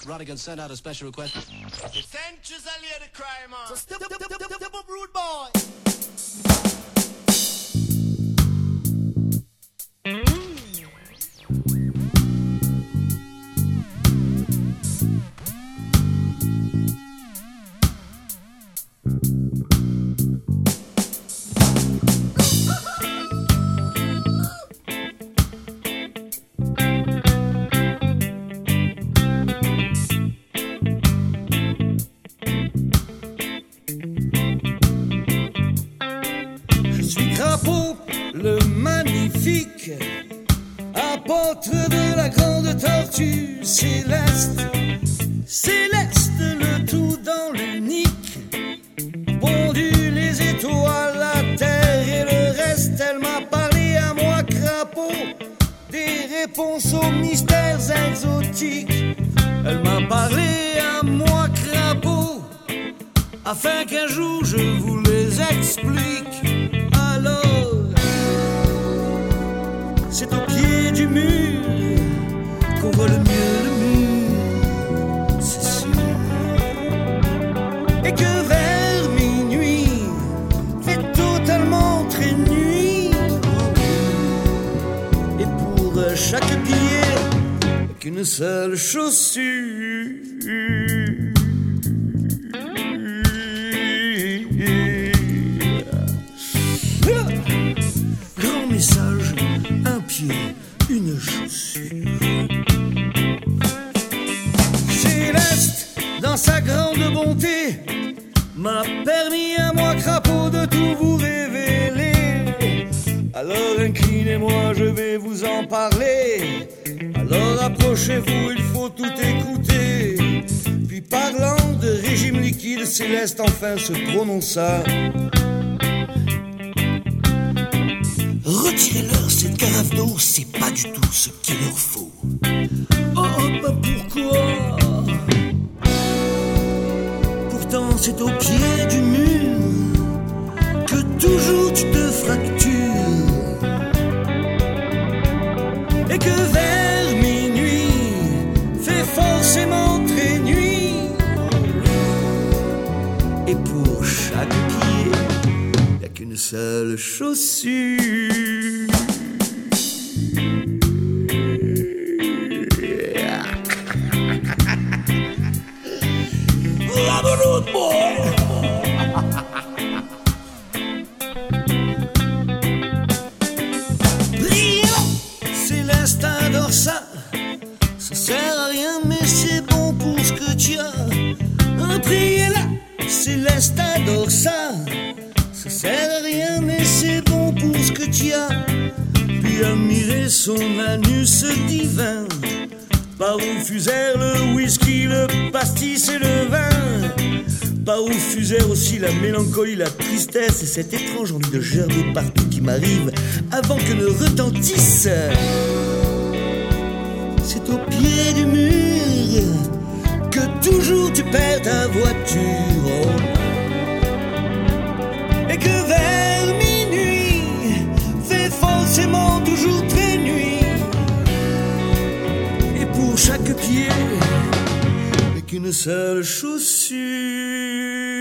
Rodigan sent out a special request. Centuries a lady cry, man. So step up, rude boy. Le magnifique apôtre de la grande tortue céleste, céleste le tout dans l'unique, pondu les étoiles, la terre et le reste. Elle m'a parlé à moi crapaud, des réponses aux mystères exotiques. Elle m'a parlé à moi crapaud, afin qu'un jour je vous les explique. Alors, c'est au pied du mur qu'on voit le mieux le mur, c'est sûr. Et que vers minuit, fait totalement très nuit. Et pour chaque pied, qu'une seule chaussure. Message, un pied, une chaussure. Céleste, dans sa grande bonté, m'a permis à moi crapaud de tout vous révéler. Alors inclinez-moi, je vais vous en parler. Alors approchez-vous, il faut tout écouter. Puis parlant de régime liquide, Céleste enfin se prononça. Retirez-leur cette carafe d'eau, c'est pas du tout ce qu'il leur faut. Oh, bah pourquoi? Pourtant c'est au pied du mur que toujours tu te fractures. Et que vers minuit fait forcément très nuit. Et pour chaque pied, y'a qu'une seule chaussure. Rude boy. Céleste adore ça. Ça sert à rien mais c'est bon pour ce que tu as. Priez-la. Céleste adore ça. Ça sert à rien mais c'est bon pour ce que tu as. Puis admirer son anus divin. Par où fusèrent le whisky, le pastis et le vin. Par où fusèrent aussi la mélancolie, la tristesse et cette étrange envie de gerber partout qui m'arrive avant que ne retentisse. C'est au pied du mur que toujours tu perds ta voiture. Et que vers minuit fait forcément toujours très nuit. Pour chaque pied, avec une seule chaussure.